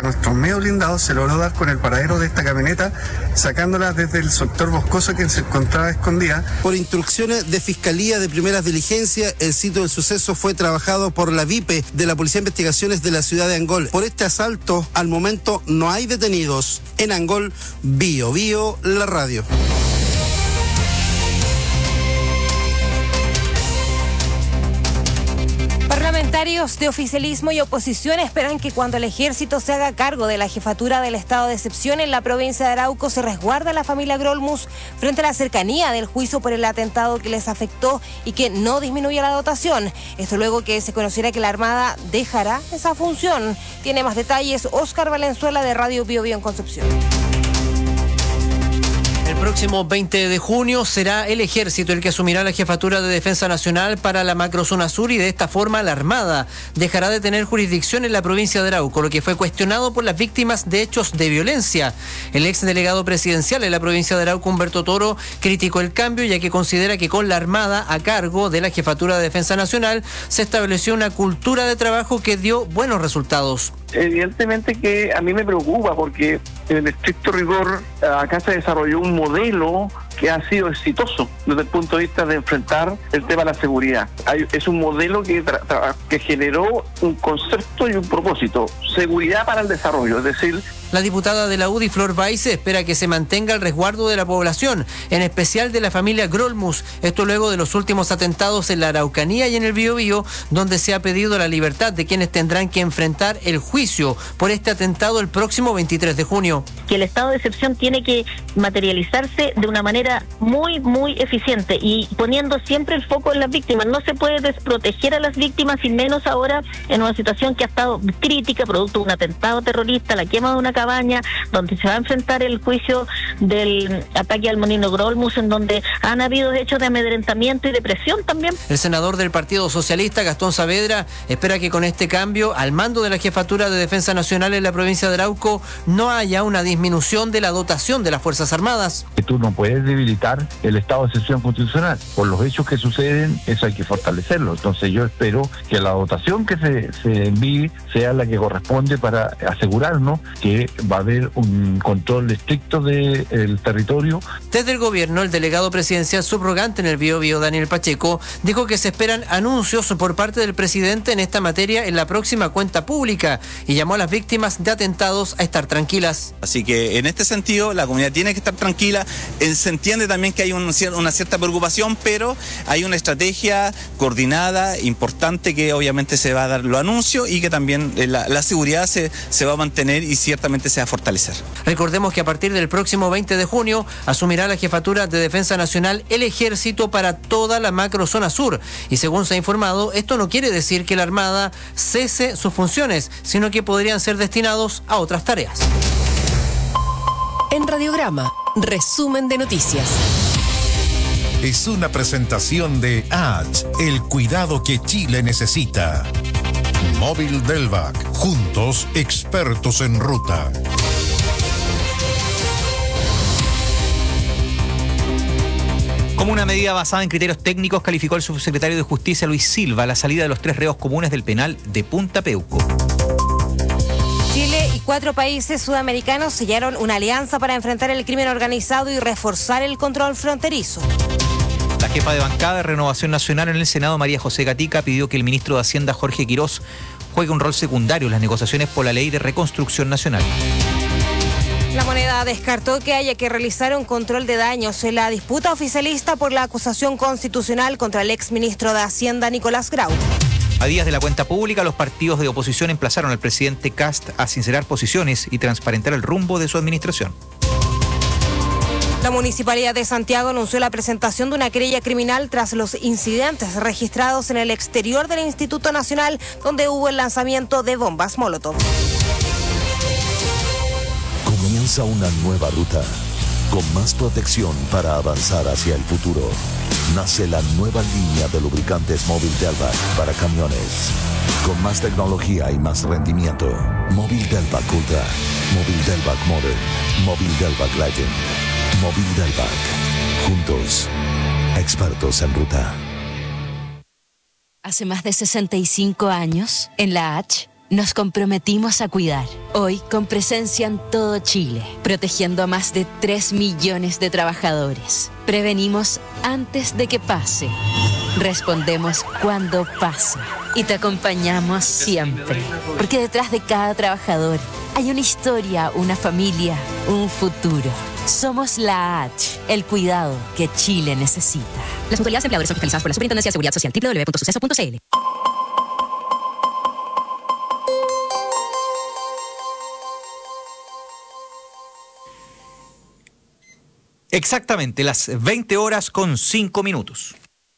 nuestros medios blindados se logró dar con el paradero de esta camioneta, sacándola desde el sector boscoso que se encontraba escondida. Por instrucciones de Fiscalía de Primeras Diligencias, el sitio del suceso fue trabajado por la VIPE de la Policía de Investigaciones de la ciudad de Angol. Por este asalto, al momento no hay detenidos. En Angol, Bio Bio, la radio. Parlamentarios de oficialismo y oposición esperan que cuando el ejército se haga cargo de la jefatura del estado de excepción en la provincia de Arauco se resguarde a la familia Grolmus frente a la cercanía del juicio por el atentado que les afectó y que no disminuya la dotación. Esto luego que se conociera que la Armada dejará esa función. Tiene más detalles Óscar Valenzuela de Radio Bio Bio en Concepción. El próximo 20 de junio será el Ejército el que asumirá la jefatura de Defensa Nacional para la macrozona sur y de esta forma la Armada dejará de tener jurisdicción en la provincia de Arauco, lo que fue cuestionado por las víctimas de hechos de violencia. El exdelegado presidencial en la provincia de Arauco, Humberto Toro, criticó el cambio ya que considera que con la Armada a cargo de la jefatura de Defensa Nacional se estableció una cultura de trabajo que dio buenos resultados. Evidentemente que a mí me preocupa porque en el estricto rigor acá se desarrolló un modelo que ha sido exitoso desde el punto de vista de enfrentar el tema de la seguridad. Es un modelo que generó un concepto y un propósito, seguridad para el desarrollo, es decir... La diputada de la UDI, Flor Baise, espera que se mantenga el resguardo de la población, en especial de la familia Grolmus. Esto luego de los últimos atentados en la Araucanía y en el Biobío, donde se ha pedido la libertad de quienes tendrán que enfrentar el juicio por este atentado el próximo 23 de junio. Que el estado de excepción tiene que materializarse de una manera muy, muy eficiente y poniendo siempre el foco en las víctimas. No se puede desproteger a las víctimas y menos ahora en una situación que ha estado crítica, producto de un atentado terrorista, la quema de una cabaña, donde se va a enfrentar el juicio del ataque al Molino Grolmus, en donde han habido hechos de amedrentamiento y de presión también. El senador del Partido Socialista, Gastón Saavedra, espera que con este cambio al mando de la jefatura de Defensa Nacional en la provincia de Arauco no haya una disminución de la dotación de las Fuerzas Armadas. Tú no puedes debilitar el estado de excepción constitucional. Por los hechos que suceden, eso hay que fortalecerlo. Entonces yo espero que la dotación que se envíe sea la que corresponde para asegurarnos que va a haber un control estricto del territorio. Desde el gobierno, el delegado presidencial subrogante en el Biobío, Daniel Pacheco, dijo que se esperan anuncios por parte del presidente en esta materia en la próxima cuenta pública y llamó a las víctimas de atentados a estar tranquilas. Así que en este sentido la comunidad tiene que estar tranquila. Se entiende también que hay una cierta preocupación, pero hay una estrategia coordinada, importante, que obviamente se va a dar los anuncios y que también la seguridad se va a mantener y ciertamente se va a fortalecer. Recordemos que a partir del próximo 20 de junio asumirá la jefatura de Defensa Nacional el Ejército para toda la macrozona sur. Y según se ha informado, esto no quiere decir que la Armada cese sus funciones, sino que podrían ser destinados a otras tareas. En Radiograma, resumen de noticias. Es una presentación de ADS, el cuidado que Chile necesita. Móvil Delvac, juntos expertos en ruta. Como una medida basada en criterios técnicos, calificó el subsecretario de Justicia Luis Silva la salida de los 3 reos comunes del penal de Punta Peuco. Chile y 4 países sudamericanos sellaron una alianza para enfrentar el crimen organizado y reforzar el control fronterizo. La jefa de bancada de Renovación Nacional en el Senado, María José Gatica, pidió que el ministro de Hacienda, Jorge Quirós, juegue un rol secundario en las negociaciones por la Ley de Reconstrucción Nacional. La Moneda descartó que haya que realizar un control de daños en la disputa oficialista por la acusación constitucional contra el exministro de Hacienda, Nicolás Grau. A días de la cuenta pública, los partidos de oposición emplazaron al presidente Kast a sincerar posiciones y transparentar el rumbo de su administración. La Municipalidad de Santiago anunció la presentación de una querella criminal tras los incidentes registrados en el exterior del Instituto Nacional, donde hubo el lanzamiento de bombas Molotov. Comienza una nueva ruta, con más protección para avanzar hacia el futuro. Nace la nueva línea de lubricantes Móvil Delvac para camiones. Con más tecnología y más rendimiento. Móvil Delvac Ultra, Móvil Delvac Modern, Móvil Delvac Legend, Móvil Delvac. Juntos, expertos en ruta. Hace más de 65 años, en la H, nos comprometimos a cuidar. Hoy con presencia en todo Chile, protegiendo a más de 3 millones de trabajadores. Prevenimos antes de que pase. Respondemos cuando pasa. Y te acompañamos siempre. Porque detrás de cada trabajador hay una historia, una familia, un futuro. Somos la H, el cuidado que Chile necesita. Las mutualidades empleadores son fiscalizadas por la Superintendencia de Seguridad Social, www.suceso.cl. Exactamente, las 20 horas con 5 minutos.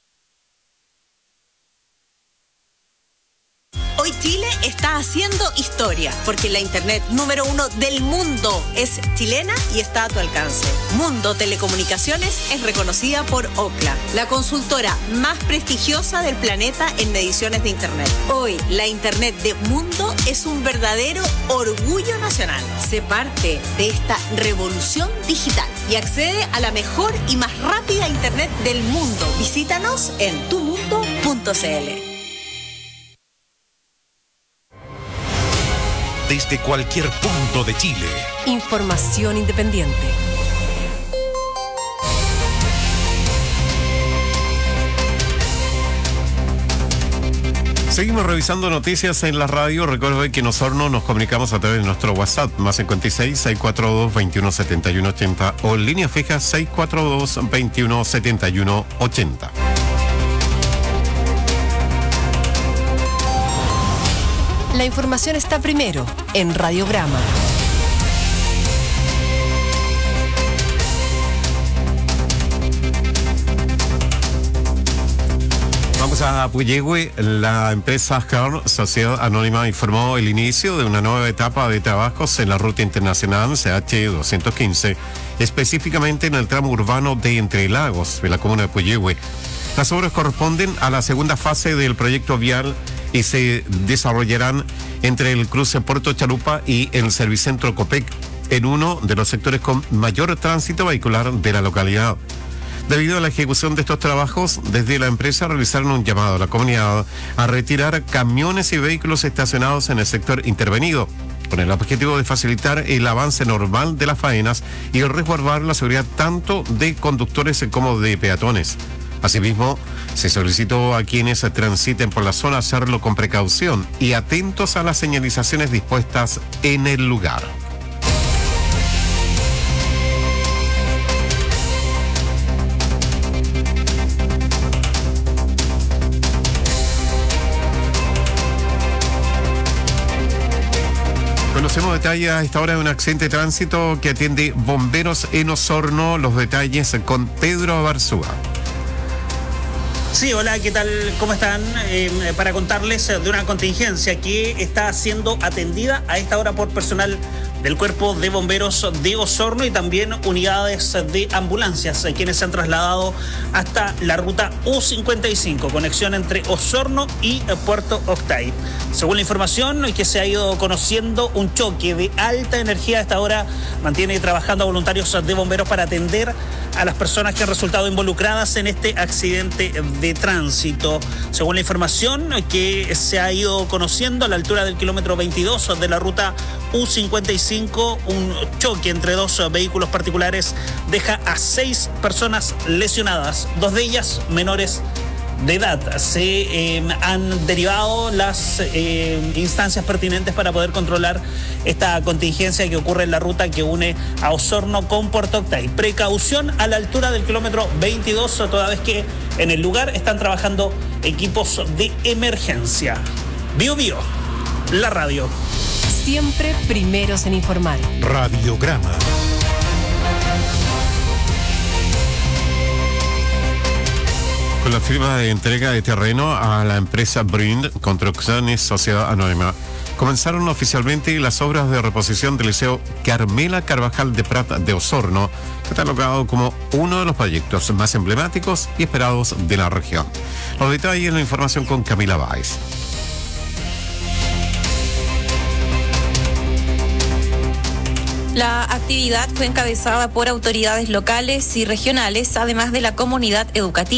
Hoy Chile está haciendo historia, porque la internet número 1 del mundo es chilena y está a tu alcance. Mundo Telecomunicaciones es reconocida por Ookla, la consultora más prestigiosa del planeta en mediciones de internet. Hoy, la internet de Mundo es un verdadero orgullo nacional. Sé parte de esta revolución digital y accede a la mejor y más rápida internet del mundo. Visítanos en tumundo.cl. Desde cualquier punto de Chile. Información independiente. Seguimos revisando noticias en la radio. Recuerden que en Osorno nos comunicamos a través de nuestro WhatsApp, más 56-642-217180 o en línea fija 642-217180. La información está primero en Radiograma. Vamos a Puyehue. La empresa Car, Sociedad Anónima, informó el inicio de una nueva etapa de trabajos en la ruta internacional CH215, específicamente en el tramo urbano de Entre Lagos, de la comuna de Puyehue. Las obras corresponden a la segunda fase del proyecto vial y se desarrollarán entre el cruce Puerto Chalupa y el Servicentro Copec, en uno de los sectores con mayor tránsito vehicular de la localidad. Debido a la ejecución de estos trabajos, desde la empresa realizaron un llamado a la comunidad a retirar camiones y vehículos estacionados en el sector intervenido, con el objetivo de facilitar el avance normal de las faenas y resguardar la seguridad tanto de conductores como de peatones. Asimismo, se solicitó a quienes transiten por la zona hacerlo con precaución y atentos a las señalizaciones dispuestas en el lugar. Conocemos detalles a esta hora de un accidente de tránsito que atiende bomberos en Osorno. Los detalles con Pedro Barzúa. Sí, hola, ¿qué tal? ¿Cómo están? Para contarles de una contingencia que está siendo atendida a esta hora por personal del Cuerpo de Bomberos de Osorno y también unidades de ambulancias, quienes se han trasladado hasta la ruta U55, conexión entre Osorno y Puerto Octay. Según la información que se ha ido conociendo, un choque de alta energía a esta hora mantiene trabajando a voluntarios de bomberos para atender a las personas que han resultado involucradas en este accidente de tránsito. Según la información que se ha ido conociendo, a la altura del kilómetro 22 de la ruta U55, un choque entre dos vehículos particulares deja a 6 personas lesionadas, 2 de ellas menores de edad. Se han derivado las instancias pertinentes para poder controlar esta contingencia que ocurre en la ruta que une a Osorno con Puerto Octay. Precaución a la altura del kilómetro 22, toda vez que en el lugar están trabajando equipos de emergencia. Bio Bio, la radio. Siempre primeros en informar. Radiograma. Con la firma de entrega de terreno a la empresa Brind Construcciones Sociedad Anónima, comenzaron oficialmente las obras de reposición del Liceo Carmela Carvajal de Prat de Osorno, catalogado como uno de los proyectos más emblemáticos y esperados de la región. Los detalles en la información con Camila Báez. La actividad fue encabezada por autoridades locales y regionales, además de la comunidad educativa.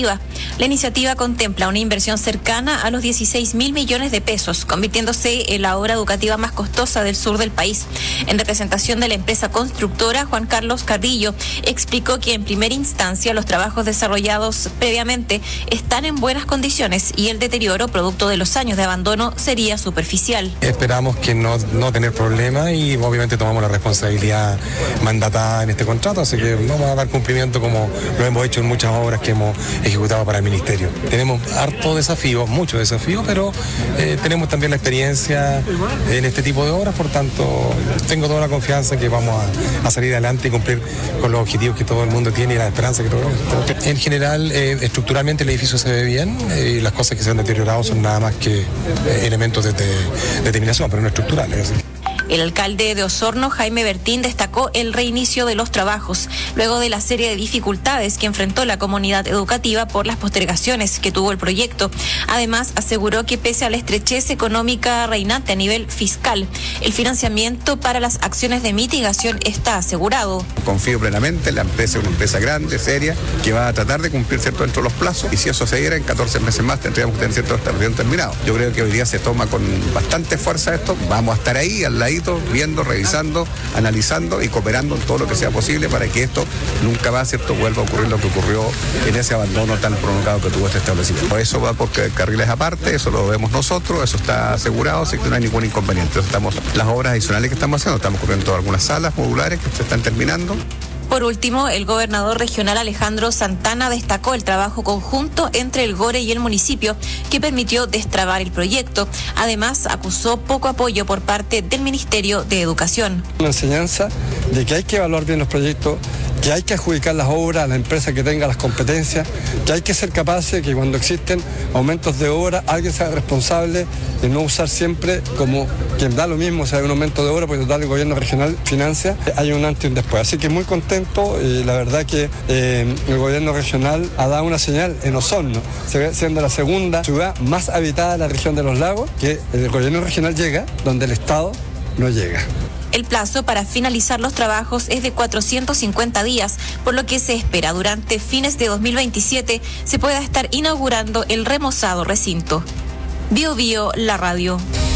La iniciativa contempla una inversión cercana a los 16.000 millones de pesos, convirtiéndose en la obra educativa más costosa del sur del país. En representación de la empresa constructora, Juan Carlos Carrillo explicó que en primera instancia los trabajos desarrollados previamente están en buenas condiciones y el deterioro producto de los años de abandono sería superficial. Esperamos que no tener problemas y obviamente tomamos la responsabilidad mandatada en este contrato, así que vamos a dar cumplimiento como lo hemos hecho en muchas obras que hemos ejecutado para el Ministerio. Tenemos harto desafío, mucho desafío, pero tenemos también la experiencia en este tipo de obras, por tanto tengo toda la confianza que vamos a salir adelante y cumplir con los objetivos que todo el mundo tiene y la esperanza que todo el mundo tiene. En general, estructuralmente el edificio se ve bien y las cosas que se han deteriorado son nada más que elementos de terminación, pero no estructurales. El alcalde de Osorno, Jaime Bertín, destacó el reinicio de los trabajos, luego de la serie de dificultades que enfrentó la comunidad educativa por las postergaciones que tuvo el proyecto. Además, aseguró que pese a la estrechez económica reinante a nivel fiscal, el financiamiento para las acciones de mitigación está asegurado. Confío plenamente, la empresa es una empresa grande, seria, que va a tratar de cumplir dentro de los plazos, y si eso se diera, en 14 meses más tendríamos que tener cierto establecido terminado. Yo creo que hoy día se toma con bastante fuerza esto, vamos a estar ahí al ladito, viendo, revisando, analizando y cooperando en todo lo que sea posible para que esto nunca más, ¿cierto?, vuelva a ocurrir lo que ocurrió en ese abandono tan prolongado que tuvo este establecimiento. Eso va porque carriles aparte, eso lo vemos nosotros, eso está asegurado, así que no hay ningún inconveniente. Las obras adicionales que estamos haciendo, estamos cubriendo algunas salas modulares que se están terminando. Por último, el gobernador regional Alejandro Santana destacó el trabajo conjunto entre el GORE y el municipio que permitió destrabar el proyecto. Además, acusó poco apoyo por parte del Ministerio de Educación. Una enseñanza de que hay que evaluar bien los proyectos, que hay que adjudicar las obras a la empresa que tenga las competencias, que hay que ser capaces de que cuando existen aumentos de obra alguien sea responsable de no usar siempre como quien da lo mismo, o sea, un aumento de obra, porque total el gobierno regional financia, hay un antes y un después. Así que muy contento y la verdad que el gobierno regional ha dado una señal en Osorno, siendo la segunda ciudad más habitada de la región de los lagos, que el gobierno regional llega donde el Estado no llega. El plazo para finalizar los trabajos es de 450 días, por lo que se espera durante fines de 2027 se pueda estar inaugurando el remozado recinto. Bio Bio, la radio.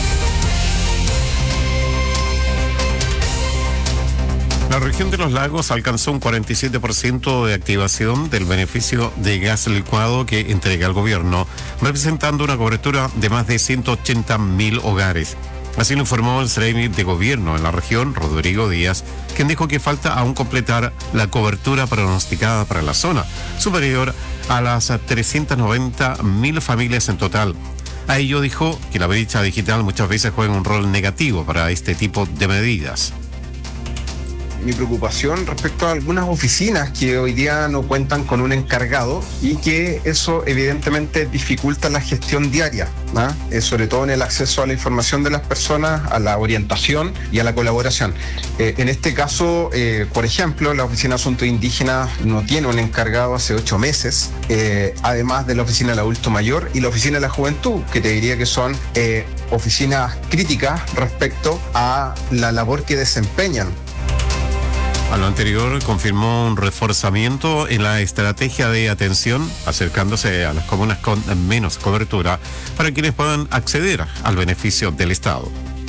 La región de los lagos alcanzó un 47% de activación del beneficio de gas licuado que entrega el gobierno, representando una cobertura de más de 180.000 hogares. Así lo informó el Ceremi de Gobierno en la región, Rodrigo Díaz, quien dijo que falta aún completar la cobertura pronosticada para la zona, superior a las 390.000 familias en total. A ello dijo que la brecha digital muchas veces juega un rol negativo para este tipo de medidas. Mi preocupación respecto a algunas oficinas que hoy día no cuentan con un encargado y que eso evidentemente dificulta la gestión diaria, ¿no? Sobre todo en el acceso a la información de las personas, a la orientación y a la colaboración. En este caso, por ejemplo, la Oficina de Asuntos Indígenas no tiene un encargado hace 8 meses, además de la Oficina del Adulto Mayor y la Oficina de la Juventud, que te diría que son oficinas críticas respecto a la labor que desempeñan. A lo anterior, confirmó un reforzamiento en la estrategia de atención, acercándose a las comunas con menos cobertura para quienes puedan acceder al beneficio del Estado.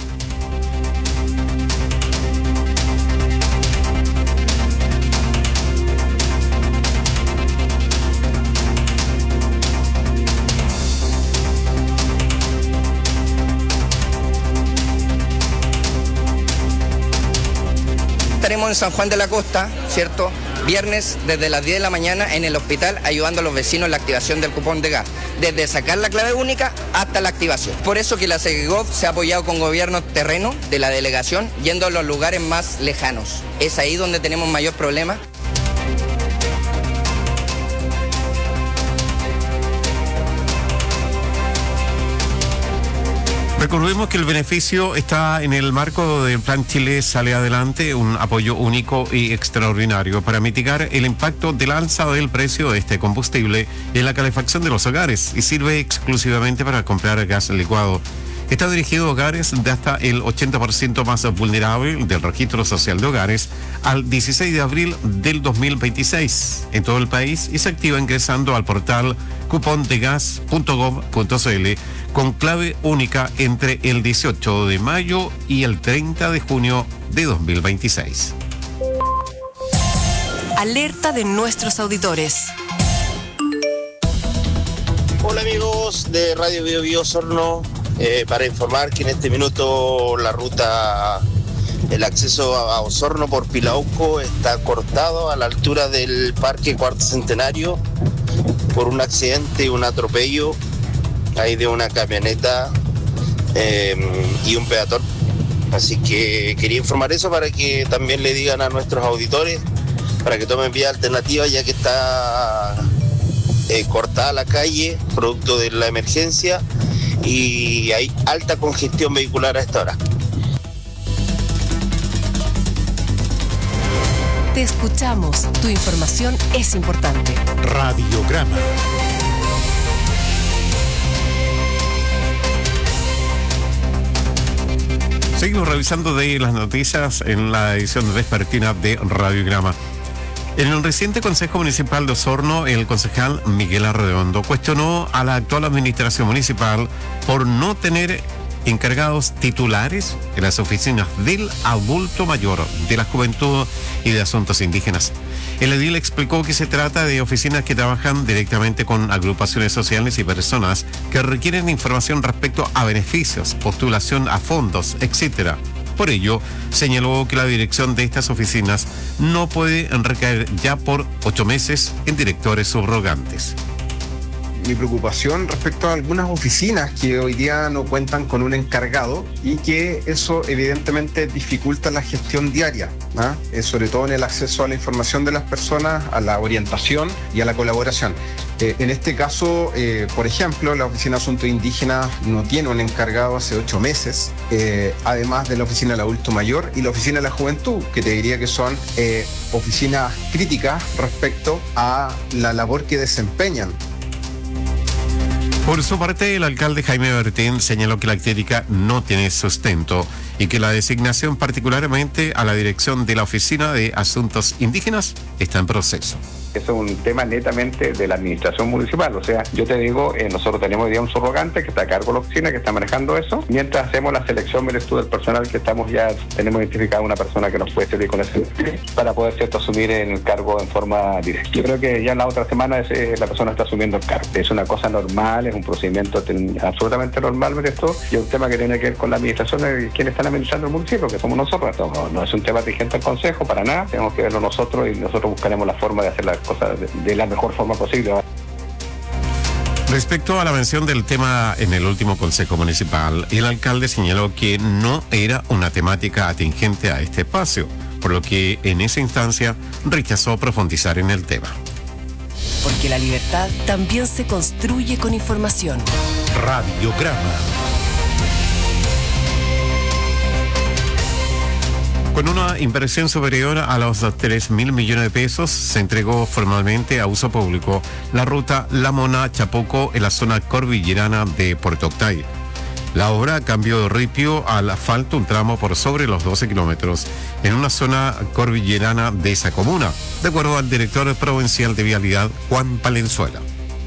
Estaremos en San Juan de la Costa, ¿cierto? Viernes desde las 10 de la mañana en el hospital ayudando a los vecinos en la activación del cupón de gas, desde sacar la clave única hasta la activación. Por eso que la Segov se ha apoyado con gobiernos terreno de la delegación yendo a los lugares más lejanos. Es ahí donde tenemos mayor problema. Recordemos que el beneficio está en el marco del Plan Chile Sale Adelante, un apoyo único y extraordinario para mitigar el impacto del alza del precio de este combustible en la calefacción de los hogares y sirve exclusivamente para comprar gas licuado. Está dirigido a hogares de hasta el 80% más vulnerable del registro social de hogares al 16 de abril del 2026 en todo el país y se activa ingresando al portal cupondegas.gov.cl con clave única entre el 18 de mayo y el 30 de junio de 2026. Alerta de nuestros auditores. Hola amigos de Radio Bio Bio Osorno, para informar que en este minuto la ruta, el acceso a Osorno por Pilauco está cortado a la altura del Parque Cuarto Centenario por un accidente, un atropello ahí de una camioneta y un peatón. Así que quería informar eso para que también le digan a nuestros auditores para que tomen vía alternativa, ya que está cortada la calle producto de la emergencia y hay alta congestión vehicular a esta hora. Te escuchamos, tu información es importante. Radiograma. Seguimos revisando de las noticias en la edición vespertina de Radiograma. En el reciente Consejo Municipal de Osorno, el concejal Miguel Arredondo cuestionó a la actual administración municipal por no tener encargados titulares en las oficinas del adulto mayor, de la juventud y de asuntos indígenas. El edil explicó que se trata de oficinas que trabajan directamente con agrupaciones sociales y personas que requieren información respecto a beneficios, postulación a fondos, etc. Por ello, señaló que la dirección de estas oficinas no puede recaer ya por 8 meses en directores subrogantes. Mi preocupación respecto a algunas oficinas que hoy día no cuentan con un encargado y que eso evidentemente dificulta la gestión diaria, sobre todo en el acceso a la información de las personas, a la orientación y a la colaboración. En este caso, por ejemplo, la Oficina de Asuntos Indígenas no tiene un encargado hace 8 meses, además de la Oficina del Adulto Mayor y la Oficina de la Juventud, que te diría que son oficinas críticas respecto a la labor que desempeñan. Por su parte, el alcalde Jaime Bertín señaló que la crítica no tiene sustento y que la designación particularmente a la dirección de la Oficina de Asuntos Indígenas está en proceso. Eso es un tema netamente de la administración municipal. O sea, yo te digo, nosotros tenemos hoy día un subrogante que está a cargo de la oficina, que está manejando eso. Mientras hacemos la selección, mires tú, del personal que estamos ya, tenemos identificada una persona que nos puede servir con ese para poder, cierto, asumir el cargo en forma directa. Yo creo que ya en la otra semana la persona está asumiendo el cargo. Es una cosa normal, es un procedimiento absolutamente normal, mires tú, y es un tema que tiene que ver con la administración de quienes están administrando el municipio, que somos nosotros. No es un tema vigente al Consejo, para nada. Tenemos que verlo nosotros y nosotros buscaremos la forma de hacer las cosas de la mejor forma posible. Respecto a la mención del tema en el último Consejo Municipal, el alcalde señaló que no era una temática atingente a este espacio, por lo que en esa instancia rechazó profundizar en el tema. Porque la libertad también se construye con información. Radiograma. Con una inversión superior a los 3.000 millones de pesos, se entregó formalmente a uso público la ruta La Mona-Chapoco en la zona cordillerana de Puerto Octay. La obra cambió de ripio al asfalto un tramo por sobre los 12 kilómetros en una zona cordillerana de esa comuna, de acuerdo al director provincial de Vialidad, Juan Palenzuela.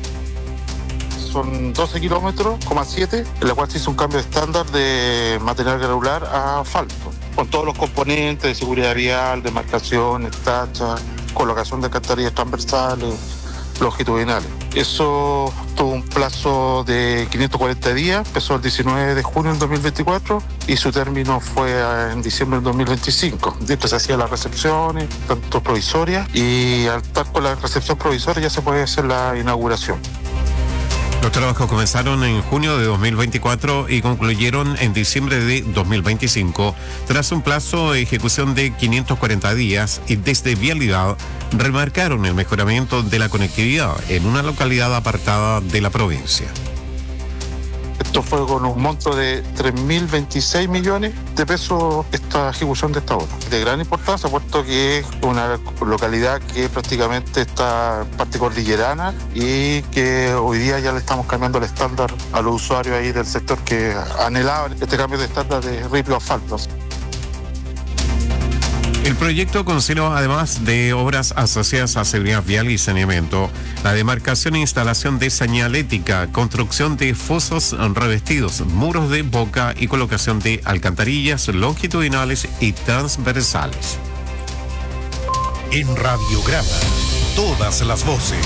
Son 12 kilómetros, 7, en la cual se hizo un cambio estándar de material granular a asfalto, con todos los componentes de seguridad vial, de marcaciones, tachas, colocación de alcantarillas transversales, longitudinales. Eso tuvo un plazo de 540 días, empezó el 19 de junio del 2024 y su término fue en diciembre del 2025. Después se hacían las recepciones, tanto provisorias, y al estar con la recepción provisoria ya se puede hacer la inauguración. Los trabajos comenzaron en junio de 2024 y concluyeron en diciembre de 2025, tras un plazo de ejecución de 540 días, y desde Vialidad remarcaron el mejoramiento de la conectividad en una localidad apartada de la provincia. Esto fue con un monto de 3.026 millones de pesos esta ejecución de esta obra. De gran importancia, puesto que es una localidad que prácticamente está en parte cordillerana y que hoy día ya le estamos cambiando el estándar a los usuarios ahí del sector que anhelaban este cambio de estándar de ripio asfalto. El proyecto considera, además de obras asociadas a seguridad vial y saneamiento, la demarcación e instalación de señalética, construcción de fosos revestidos, muros de boca y colocación de alcantarillas longitudinales y transversales. En Radiograma, todas las voces.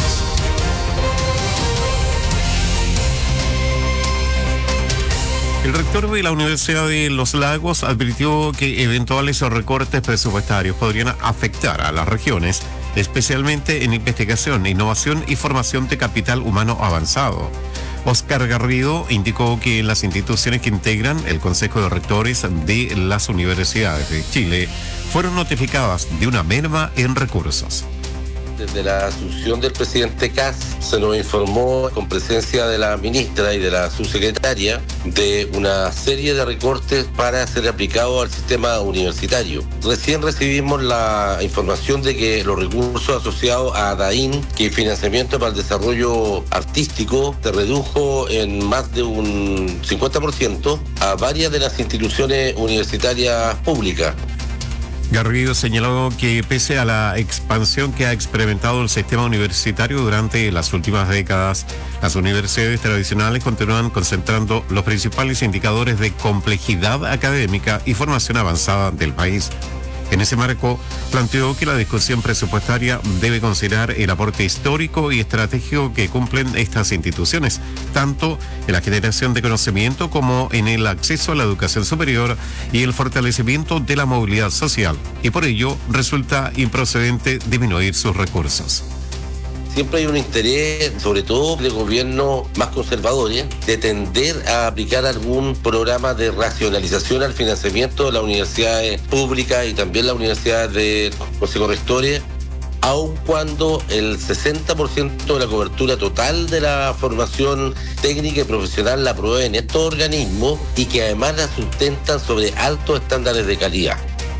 El rector de la Universidad de Los Lagos advirtió que eventuales recortes presupuestarios podrían afectar a las regiones, especialmente en investigación, innovación y formación de capital humano avanzado. Oscar Garrido indicó que las instituciones que integran el Consejo de Rectores de las Universidades de Chile fueron notificadas de una merma en recursos. Desde la asunción del presidente Kast se nos informó con presencia de la ministra y de la subsecretaria de una serie de recortes para ser aplicados al sistema universitario. Recién recibimos la información de que los recursos asociados a DAIN, que es financiamiento para el desarrollo artístico, se redujo en más de un 50% a varias de las instituciones universitarias públicas. Garrido señaló que pese a la expansión que ha experimentado el sistema universitario durante las últimas décadas, las universidades tradicionales continúan concentrando los principales indicadores de complejidad académica y formación avanzada del país. En ese marco, planteó que la discusión presupuestaria debe considerar el aporte histórico y estratégico que cumplen estas instituciones, tanto en la generación de conocimiento como en el acceso a la educación superior y el fortalecimiento de la movilidad social, y por ello resulta improcedente disminuir sus recursos. Siempre hay un interés, sobre todo de gobiernos más conservadores, de tender a aplicar algún programa de racionalización al financiamiento de las universidades públicas y también las universidades de Consejo de Rectores, aun cuando el 60% de la cobertura total de la formación técnica y profesional la proveen estos organismos y que además la sustentan sobre altos estándares de calidad.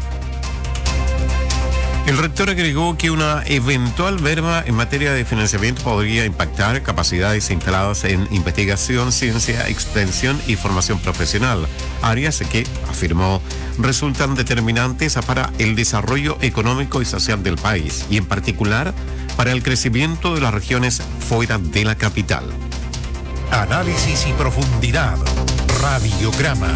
El rector agregó que una eventual merma en materia de financiamiento podría impactar capacidades instaladas en investigación, ciencia, extensión y formación profesional, áreas que, afirmó, resultan determinantes para el desarrollo económico y social del país y en particular para el crecimiento de las regiones fuera de la capital. Análisis y profundidad. Radiograma.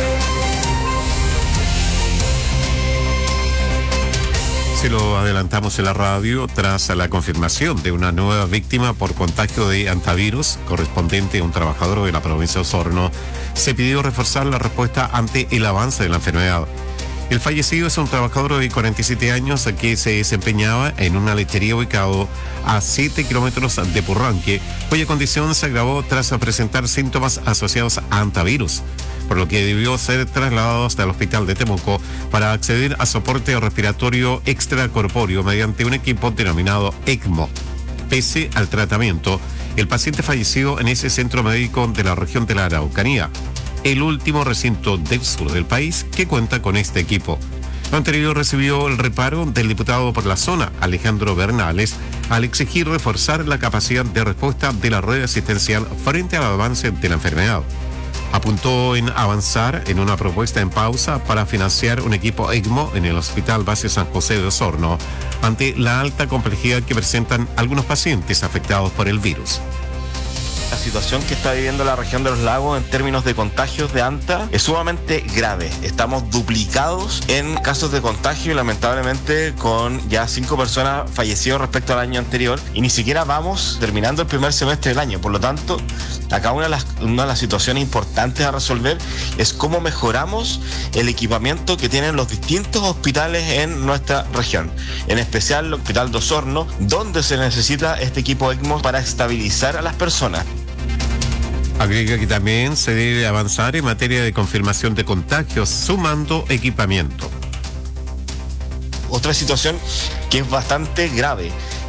Se lo adelantamos en la radio tras la confirmación de una nueva víctima por contagio de hantavirus correspondiente a un trabajador de la provincia de Osorno. Se pidió reforzar la respuesta ante el avance de la enfermedad. El fallecido es un trabajador de 47 años que se desempeñaba en una lechería ubicado a 7 kilómetros de Purranque, cuya condición se agravó tras presentar síntomas asociados a hantavirus, por lo que debió ser trasladado hasta el hospital de Temuco para acceder a soporte respiratorio extracorpóreo mediante un equipo denominado ECMO. Pese al tratamiento, el paciente falleció en ese centro médico de la región de la Araucanía, el último recinto del sur del país que cuenta con este equipo. Lo anterior recibió el reparo del diputado por la zona, Alejandro Bernales, al exigir reforzar la capacidad de respuesta de la red asistencial frente al avance de la enfermedad. Apuntó en avanzar en una propuesta en pausa para financiar un equipo ECMO en el Hospital Base San José de Osorno, ante la alta complejidad que presentan algunos pacientes afectados por el virus. La situación que está viviendo la región de los lagos en términos de contagios de anta es sumamente grave. Estamos duplicados en casos de contagio y lamentablemente con ya 5 personas fallecidas respecto al año anterior y ni siquiera vamos terminando el primer semestre del año. Por lo tanto, acá una de las situaciones importantes a resolver es cómo mejoramos el equipamiento que tienen los distintos hospitales en nuestra región, en especial el Hospital de Osorno, donde se necesita este equipo ECMO para estabilizar a las personas. Agrega que también se debe avanzar en materia de confirmación de contagios, sumando equipamiento. Otra situación que es bastante grave,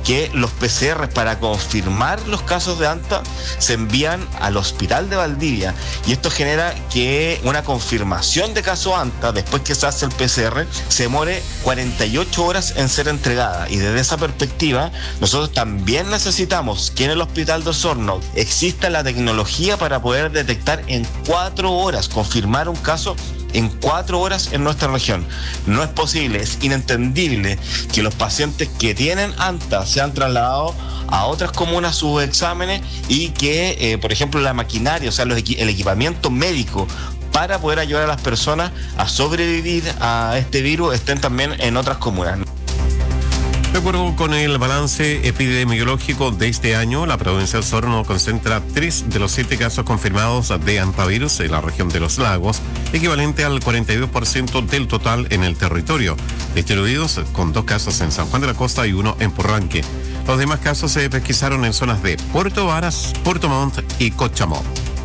que los PCR para confirmar los casos de ANTA se envían al hospital de Valdivia, y esto genera que una confirmación de caso ANTA, después que se hace el PCR, se demore 48 horas en ser entregada. Y desde esa perspectiva, nosotros también necesitamos que en el hospital de Osorno exista la tecnología para poder detectar en 4 horas, confirmar un caso en 4 horas en nuestra región. No es posible, es inentendible que los pacientes que tienen ANTA sean trasladados a otras comunas sus exámenes y que, por ejemplo, la maquinaria, o sea, el equipamiento médico para poder ayudar a las personas a sobrevivir a este virus estén también en otras comunas. De acuerdo con el balance epidemiológico de este año, la provincia de Osorno concentra 3 de los 7 casos confirmados de hantavirus en la región de los lagos, equivalente al 42% del total en el territorio, distribuidos con 2 casos en San Juan de la Costa y 1 en Purranque. Los demás casos se pesquisaron en zonas de Puerto Varas, Puerto Montt y Cochamó.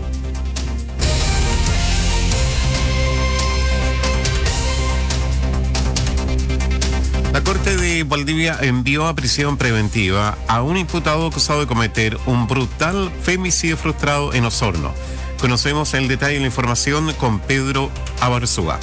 La Corte de Valdivia envió a prisión preventiva a un imputado acusado de cometer un brutal femicidio frustrado en Osorno. Conocemos el detalle de la información con Pedro Abarzúa.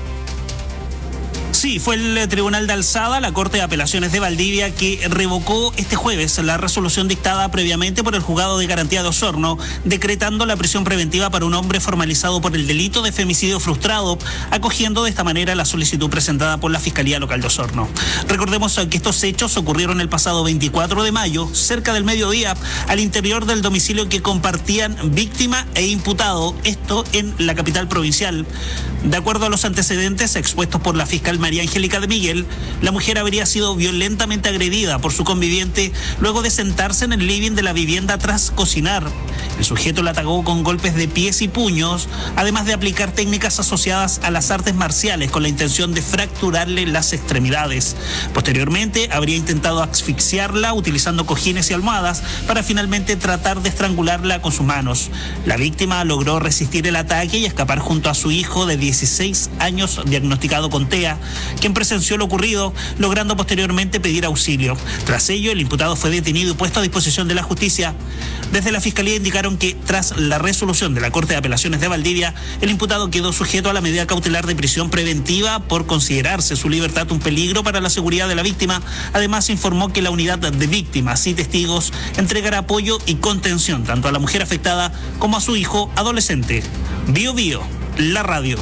Sí, fue el Tribunal de Alzada, la Corte de Apelaciones de Valdivia, que revocó este jueves la resolución dictada previamente por el Juzgado de Garantía de Osorno, decretando la prisión preventiva para un hombre formalizado por el delito de femicidio frustrado, acogiendo de esta manera la solicitud presentada por la Fiscalía Local de Osorno. Recordemos que estos hechos ocurrieron el pasado 24 de mayo, cerca del mediodía, al interior del domicilio que compartían víctima e imputado, esto en la capital provincial. De acuerdo a los antecedentes expuestos por la fiscal María Angélica de Miguel, la mujer habría sido violentamente agredida por su conviviente luego de sentarse en el living de la vivienda tras cocinar. El sujeto la atacó con golpes de pies y puños, además de aplicar técnicas asociadas a las artes marciales con la intención de fracturarle las extremidades. Posteriormente, habría intentado asfixiarla utilizando cojines y almohadas para finalmente tratar de estrangularla con sus manos. La víctima logró resistir el ataque y escapar junto a su hijo de 16 años diagnosticado con TEA, quien presenció lo ocurrido, logrando posteriormente pedir auxilio. Tras ello, el imputado fue detenido y puesto a disposición de la justicia. Desde la Fiscalía indicaron que, tras la resolución de la Corte de Apelaciones de Valdivia, el imputado quedó sujeto a la medida cautelar de prisión preventiva por considerarse su libertad un peligro para la seguridad de la víctima. Además, informó que la unidad de víctimas y testigos entregará apoyo y contención tanto a la mujer afectada como a su hijo adolescente. Bio Bio, la radio.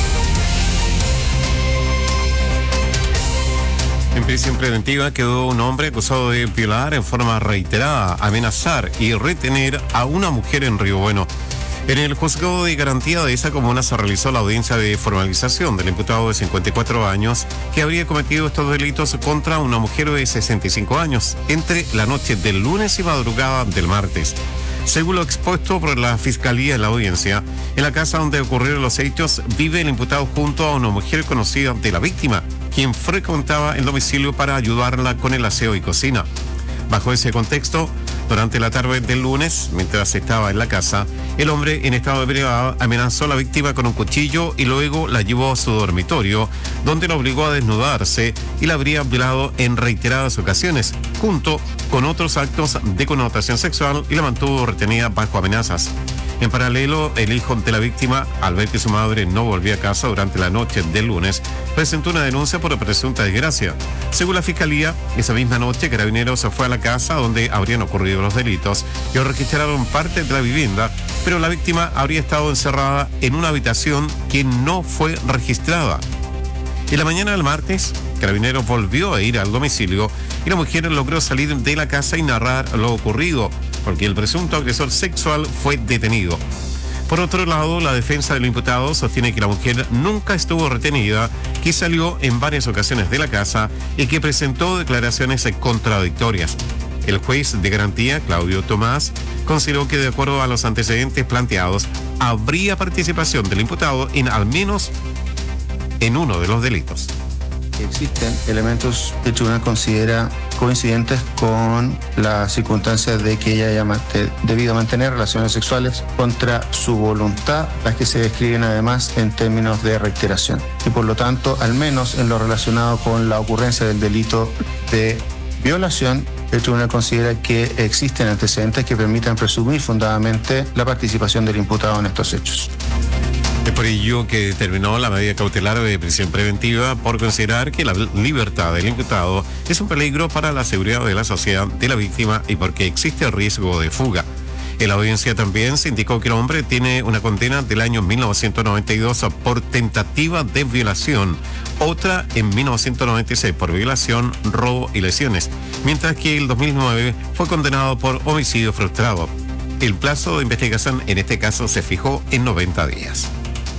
En prisión preventiva quedó un hombre acusado de violar en forma reiterada, amenazar y retener a una mujer en Río Bueno. En el juzgado de garantía de esa comuna se realizó la audiencia de formalización del imputado de 54 años que habría cometido estos delitos contra una mujer de 65 años entre la noche del lunes y madrugada del martes. Según lo expuesto por la Fiscalía en la audiencia, en la casa donde ocurrieron los hechos vive el imputado junto a una mujer conocida de la víctima, quien frecuentaba el domicilio para ayudarla con el aseo y cocina. Bajo ese contexto, durante la tarde del lunes, mientras estaba en la casa, el hombre en estado de ebriedad amenazó a la víctima con un cuchillo y luego la llevó a su dormitorio, donde la obligó a desnudarse y la habría violado en reiteradas ocasiones, junto con otros actos de connotación sexual, y la mantuvo retenida bajo amenazas. En paralelo, el hijo de la víctima, al ver que su madre no volvía a casa durante la noche del lunes, presentó una denuncia por presunta desgracia. Según la Fiscalía, esa misma noche Carabineros fue a la casa donde habrían ocurrido los delitos y registraron parte de la vivienda, pero la víctima habría estado encerrada en una habitación que no fue registrada. En la mañana del martes, Carabineros volvió a ir al domicilio y la mujer logró salir de la casa y narrar lo ocurrido, porque el presunto agresor sexual fue detenido. Por otro lado, la defensa del imputado sostiene que la mujer nunca estuvo retenida, que salió en varias ocasiones de la casa y que presentó declaraciones contradictorias. El juez de garantía, Claudio Tomás, consideró que de acuerdo a los antecedentes planteados, habría participación del imputado en al menos en uno de los delitos. Existen elementos que el tribunal considera coincidentes con la circunstancia de que ella haya debido mantener relaciones sexuales contra su voluntad, las que se describen además en términos de reiteración. Y por lo tanto, al menos en lo relacionado con la ocurrencia del delito de violación, el tribunal considera que existen antecedentes que permitan presumir fundadamente la participación del imputado en estos hechos. Es por ello que determinó la medida cautelar de prisión preventiva por considerar que la libertad del imputado es un peligro para la seguridad de la sociedad de la víctima y porque existe riesgo de fuga. En la audiencia también se indicó que el hombre tiene una condena del año 1992 por tentativa de violación, otra en 1996 por violación, robo y lesiones, mientras que el 2009 fue condenado por homicidio frustrado. El plazo de investigación en este caso se fijó en 90 días.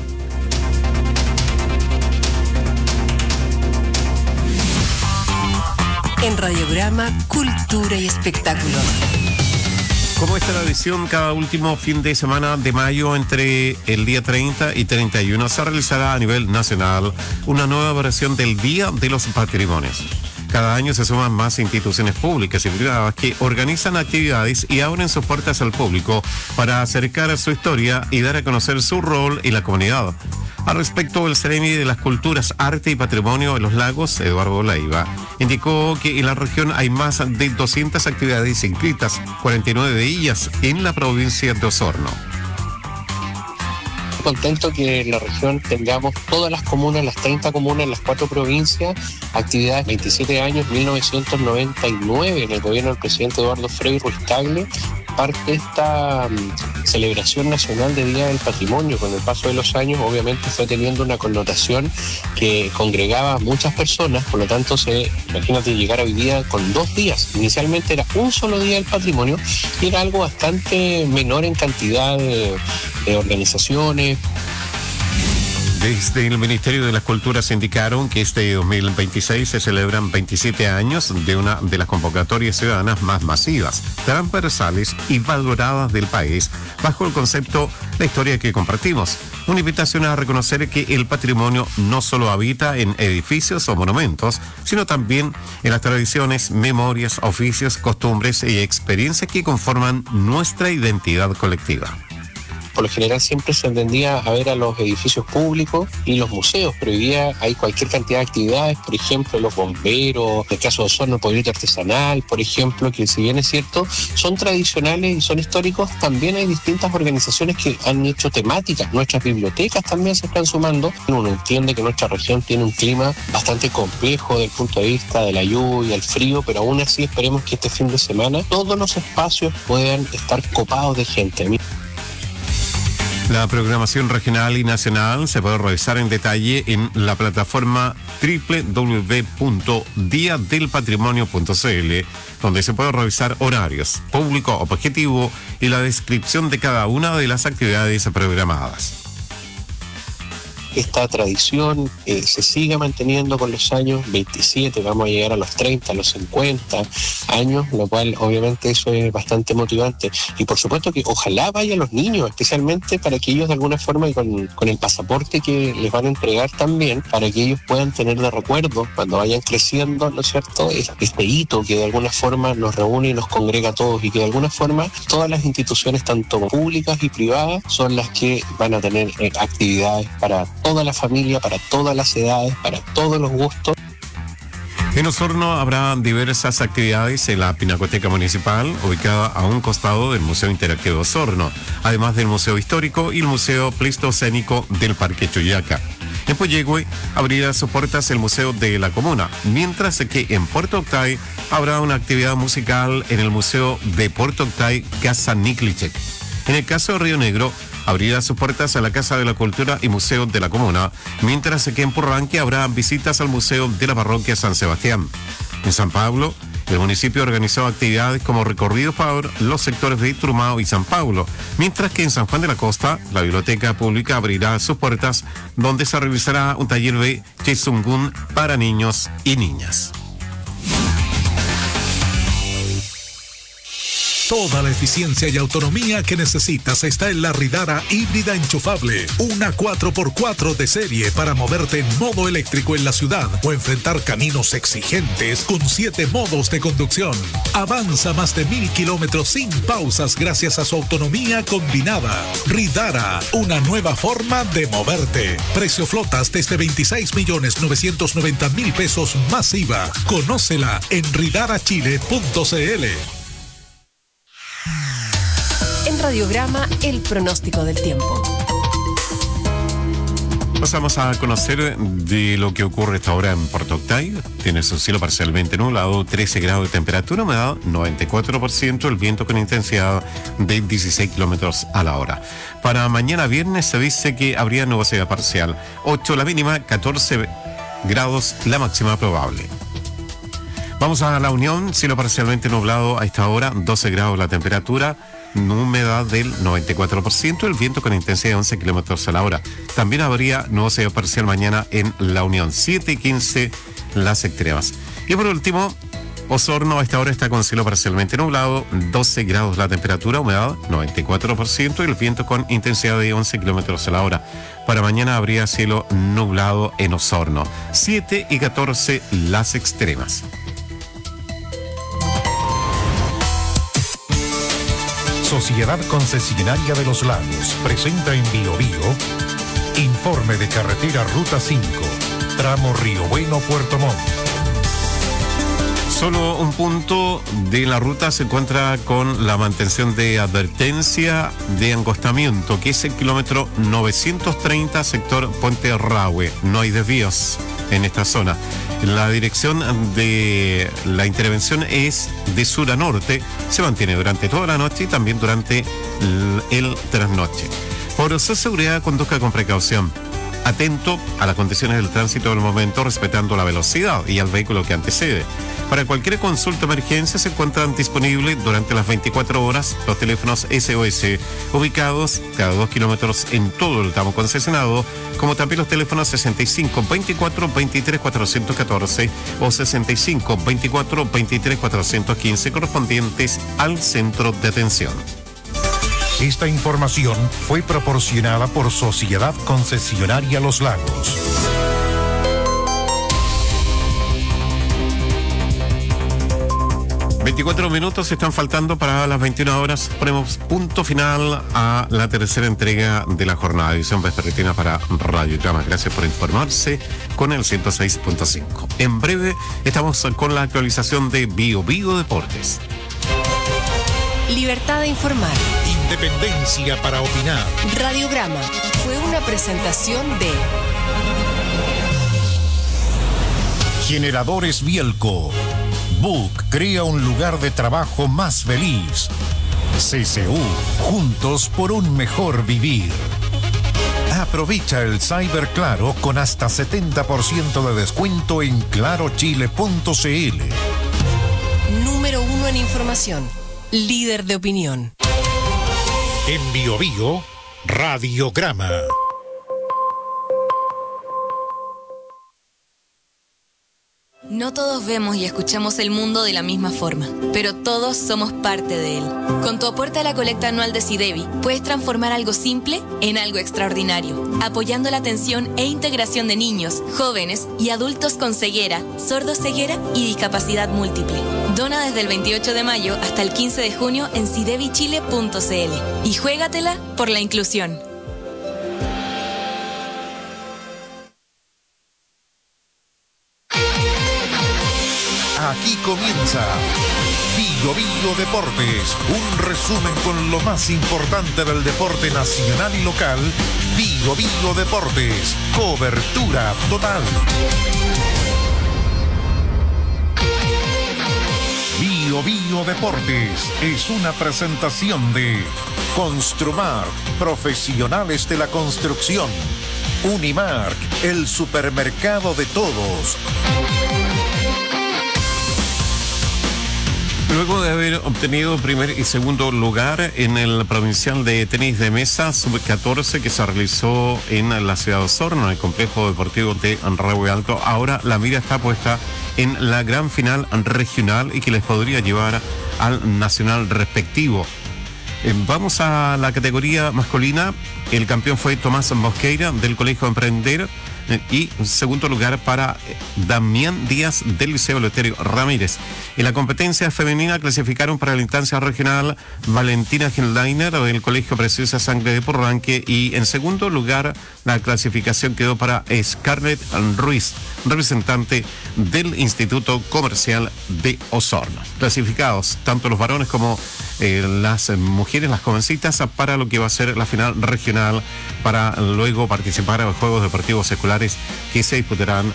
En Radiograma, Cultura y Espectáculos. Como es tradición, cada último fin de semana de mayo, entre el día 30 y 31, se realizará a nivel nacional una nueva versión del Día de los Patrimonios. Cada año se suman más instituciones públicas y privadas que organizan actividades y abren sus puertas al público para acercar su historia y dar a conocer su rol en la comunidad. Al respecto, el Ceremi de las Culturas, Arte y Patrimonio de los Lagos, Eduardo Leiva, indicó que en la región hay más de 200 actividades inscritas, 49 de ellas en la provincia de Osorno. Contento que en la región tengamos todas las comunas, las 30 comunas en las 4 provincias, actividades 27 años, 1999, en el gobierno del presidente Eduardo Frei Ruiz-Tagle, parte de esta celebración nacional de Día del Patrimonio. Con el paso de los años, obviamente fue teniendo una connotación que congregaba a muchas personas, por lo tanto, imagínate llegar hoy día con 2 días. Inicialmente era un solo Día del Patrimonio y era algo bastante menor en cantidad de organizaciones. Desde el Ministerio de las Culturas indicaron que este 2026 se celebran 27 años de una de las convocatorias ciudadanas más masivas, transversales y valoradas del país, bajo el concepto La historia que compartimos. Una invitación a reconocer que el patrimonio no solo habita en edificios o monumentos, sino también en las tradiciones, memorias, oficios, costumbres y experiencias que conforman nuestra identidad colectiva. Por lo general siempre se tendía a ver a los edificios públicos y los museos, pero hoy día hay cualquier cantidad de actividades, por ejemplo, los bomberos, en el caso de Osorno, el pueblito artesanal, por ejemplo, que si bien es cierto, son tradicionales y son históricos, también hay distintas organizaciones que han hecho temáticas. Nuestras bibliotecas también se están sumando. Uno entiende que nuestra región tiene un clima bastante complejo desde el punto de vista de la lluvia, el frío, pero aún así esperemos que este fin de semana todos los espacios puedan estar copados de gente. La programación regional y nacional se puede revisar en detalle en la plataforma www.diadelpatrimonio.cl, donde se puede revisar horarios, público objetivo y la descripción de cada una de las actividades programadas. Esta tradición se sigue manteniendo con los años. 27, vamos a llegar a los 30, a los 50 años, lo cual obviamente eso es bastante motivante. Y por supuesto que ojalá vayan los niños, especialmente para que ellos de alguna forma, y con el pasaporte que les van a entregar también, para que ellos puedan tener de recuerdo cuando vayan creciendo, ¿no es cierto?, este hito que de alguna forma nos reúne y nos congrega a todos, y que de alguna forma todas las instituciones, tanto públicas y privadas, son las que van a tener actividades para toda la familia, para todas las edades, para todos los gustos. En Osorno habrá diversas actividades en la Pinacoteca Municipal, ubicada a un costado del Museo Interactivo Osorno, además del Museo Histórico y el Museo Pleistocénico del Parque Chuyaca. En Puyehue abrirá sus puertas el Museo de la Comuna, mientras que en Puerto Octay habrá una actividad musical en el Museo de Puerto Octay, Casa Niklicek. En el caso de Río Negro, abrirá sus puertas a la Casa de la Cultura y Museo de la Comuna, mientras que en Purranque habrá visitas al Museo de la Parroquia San Sebastián. En San Pablo, el municipio organizó actividades como recorridos por los sectores de Trumao y San Pablo, mientras que en San Juan de la Costa, la biblioteca pública abrirá sus puertas, donde se realizará un taller de Chesungun para niños y niñas. Toda la eficiencia y autonomía que necesitas está en la Ridara híbrida enchufable. Una 4x4 de serie para moverte en modo eléctrico en la ciudad o enfrentar caminos exigentes con 7 modos de conducción. Avanza más de 1000 kilómetros sin pausas gracias a su autonomía combinada. Ridara, una nueva forma de moverte. Precio flotas desde 26.990.000 pesos más IVA. Conócela en ridarachile.cl. En Radiograma, el pronóstico del tiempo. Pasamos a conocer de lo que ocurre esta hora en Puerto Octay. Tiene su cielo parcialmente nublado, 13 grados de temperatura, humedad 94%, el viento con intensidad de 16 kilómetros a la hora. Para mañana viernes se dice que habría nubosidad parcial, 8 la mínima, 14 grados la máxima probable. Vamos a La Unión, cielo parcialmente nublado a esta hora, 12 grados la temperatura, humedad del 94%, el viento con intensidad de 11 kilómetros a la hora. También habría nubosidad parcial mañana en La Unión, 7 y 15 las extremas. Y por último, Osorno a esta hora está con cielo parcialmente nublado, 12 grados la temperatura, humedad 94% y el viento con intensidad de 11 kilómetros a la hora. Para mañana habría cielo nublado en Osorno, 7 y 14 las extremas. Sociedad Concesionaria de los Lagos presenta en Biobío informe de carretera Ruta 5, tramo Río Bueno, Puerto Montt. Solo un punto de la ruta se encuentra con la mantención de advertencia de angostamiento, que es el kilómetro 930, sector Puente Rahue. No hay desvíos en esta zona. La dirección de la intervención es de sur a norte, se mantiene durante toda la noche y también durante el trasnoche. Por su seguridad, conduzca con precaución, atento a las condiciones del tránsito del momento, respetando la velocidad y al vehículo que antecede. Para cualquier consulta o emergencia se encuentran disponibles durante las 24 horas los teléfonos SOS, ubicados cada 2 kilómetros en todo el tramo concesionado, como también los teléfonos 65 24 23 414 o 65 24 23 415 correspondientes al centro de atención. Esta información fue proporcionada por Sociedad Concesionaria Los Lagos. ...24 están faltando para las 21 horas. Ponemos punto final a la tercera entrega de la jornada de edición vespertina para Radiograma. Gracias por informarse con el 106.5. En breve estamos con la actualización de Biobío Deportes. Libertad de informar. Independencia para opinar. Radiograma fue una presentación de Generadores Bielco. Book crea un lugar de trabajo más feliz. CCU, juntos por un mejor vivir. Aprovecha el Cyber Claro con hasta 70% de descuento en clarochile.cl. Número 1 en información. Líder de opinión. En Biobío, Radiograma. No todos vemos y escuchamos el mundo de la misma forma, pero todos somos parte de él. Con tu aporte a la colecta anual de SIDEBI, puedes transformar algo simple en algo extraordinario, apoyando la atención e integración de niños, jóvenes y adultos con ceguera, sordoceguera y discapacidad múltiple. Dona desde el 28 de mayo hasta el 15 de junio en sidebichile.cl y juégatela por la inclusión. Aquí comienza Biobío Deportes, un resumen con lo más importante del deporte nacional y local. Biobío Deportes, cobertura total. Biobío Deportes es una presentación de Construmar, profesionales de la construcción. Unimark, el supermercado de todos. Luego de haber obtenido primer y segundo lugar en el provincial de tenis de mesa sub-14 que se realizó en la ciudad de Osorno, en el complejo deportivo de Rahue Alto, ahora la mira está puesta en la gran final regional y que les podría llevar al nacional respectivo. Vamos a la categoría masculina. El campeón fue Tomás Mosqueira del Colegio Emprender y segundo lugar para Damián Díaz del Liceo Eleuterio Ramírez. En la competencia femenina clasificaron para la instancia regional Valentina Heinleiner del Colegio Preciosa Sangre de Porranque, y en segundo lugar la clasificación quedó para Scarlett Ruiz, representante del Instituto Comercial de Osorno. Clasificados tanto los varones como las mujeres, las jovencitas, para lo que va a ser la final regional, para luego participar en los Juegos Deportivos Escolares que se disputarán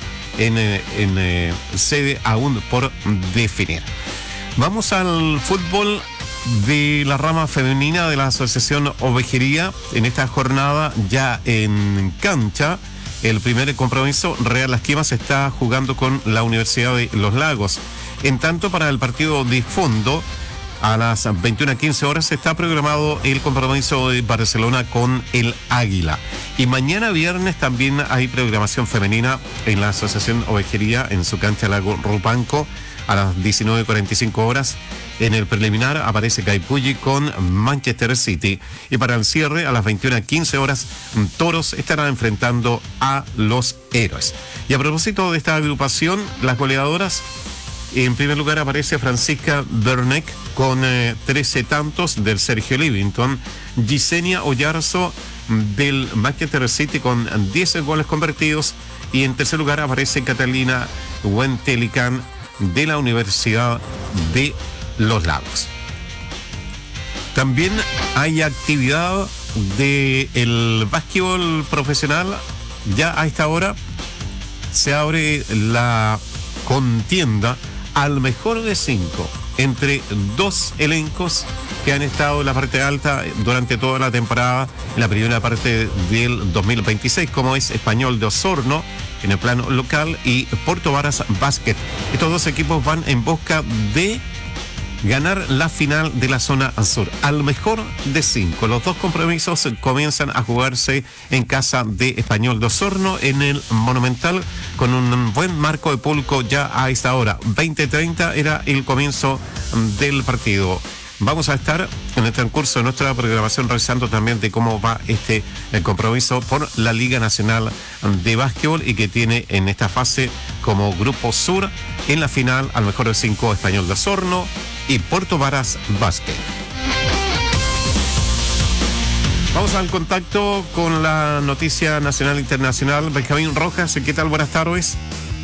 en sede aún por definir. Vamos al fútbol de la rama femenina de la Asociación Ovejería. En esta jornada ya en cancha, el primer compromiso, Real Las Quimas está jugando con la Universidad de Los Lagos. En tanto, para el partido de fondo, a las 21:15 horas está programado el compromiso de Barcelona con el Águila. Y mañana viernes también hay programación femenina en la Asociación Ovejería en su cancha Lago Rupanco a las 19:45 horas. En el preliminar aparece Caipulli con Manchester City. Y para el cierre, a las 21:15 horas, Toros estarán enfrentando a los Héroes. Y a propósito de esta agrupación, las goleadoras, en primer lugar aparece Francisca Berneck con 13 tantos del Sergio Livington, Gisenia Oyarzo del Manchester City con 10 goles convertidos, y en tercer lugar aparece Catalina Huentelican de la Universidad de Los Lagos. También hay actividad del básquetbol profesional. Ya a esta hora se abre la contienda al mejor de 5 entre dos elencos que han estado en la parte alta durante toda la temporada, en la primera parte del 2026, como es Español de Osorno en el plano local y Puerto Varas Basket. Estos dos equipos van en busca de ganar la final de la zona sur, al mejor de 5. Los dos compromisos comienzan a jugarse en casa de Español de Osorno en el Monumental, con un buen marco de público ya a esta hora. 20:30 era el comienzo del partido. Vamos a estar en el transcurso de nuestra programación revisando también de cómo va el compromiso por la Liga Nacional de Básquetbol, y que tiene en esta fase como Grupo Sur en la final al mejor de 5 Español de Osorno y Puerto Varas Basket. Vamos al contacto con la noticia nacional e internacional. Benjamín Rojas, ¿qué tal? Buenas tardes.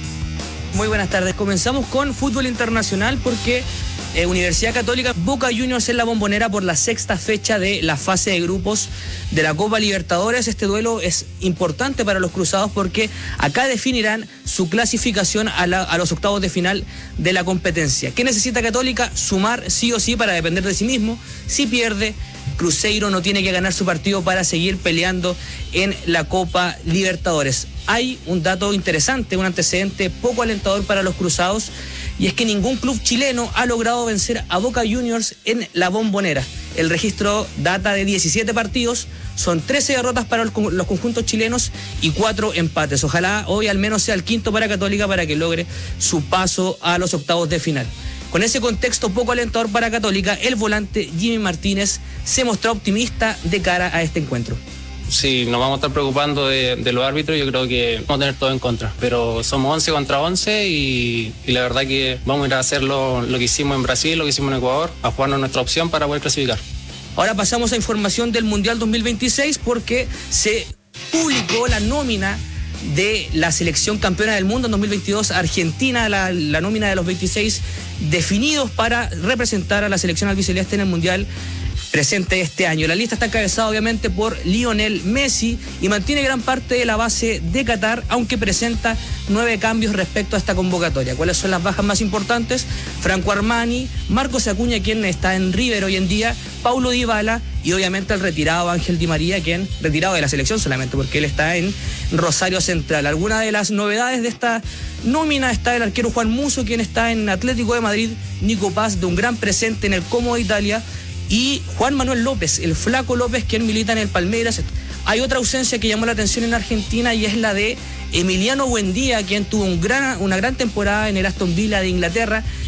Muy buenas tardes. Comenzamos con fútbol internacional porque Universidad Católica, Boca Juniors en la Bombonera por la sexta fecha de la fase de grupos de la Copa Libertadores. Este duelo es importante para los cruzados porque acá definirán su clasificación a los octavos de final de la competencia. ¿Qué necesita Católica? Sumar sí o sí para depender de sí mismo. Si pierde, Cruzeiro no tiene que ganar su partido para seguir peleando en la Copa Libertadores. Hay un dato interesante, un antecedente poco alentador para los cruzados, y es que ningún club chileno ha logrado vencer a Boca Juniors en la Bombonera. El registro data de 17 partidos, son 13 derrotas para los conjuntos chilenos y 4 empates. Ojalá hoy al menos sea el quinto para Católica para que logre su paso a los octavos de final. Con ese contexto poco alentador para Católica, el volante Jimmy Martínez se mostró optimista de cara a este encuentro. Si nos vamos a estar preocupando de los árbitros, yo creo que vamos a tener todo en contra. Pero somos 11 contra 11 y la verdad que vamos a ir a hacer lo que hicimos en Brasil, lo que hicimos en Ecuador, a jugarnos nuestra opción para poder clasificar. Ahora pasamos a información del Mundial 2026 porque se publicó la nómina de la selección campeona del mundo en 2022, Argentina, la nómina de los 26 definidos para representar a la selección albiceleste en el Mundial presente este año. La lista está encabezada obviamente por Lionel Messi y mantiene gran parte de la base de Qatar, aunque presenta 9 cambios respecto a esta convocatoria. ¿Cuáles son las bajas más importantes? Franco Armani, Marcos Acuña, quien está en River hoy en día, Paulo Dybala y obviamente el retirado Ángel Di María, quien retirado de la selección solamente porque él está en Rosario Central. Algunas de las novedades de esta nómina: está el arquero Juan Musso, quien está en Atlético de Madrid, Nico Paz, de un gran presente en el Como de Italia, y Juan Manuel López, el Flaco López, quien milita en el Palmeiras. Hay otra ausencia que llamó la atención en Argentina y es la de Emiliano Buendía, quien tuvo una gran temporada en el Aston Villa de Inglaterra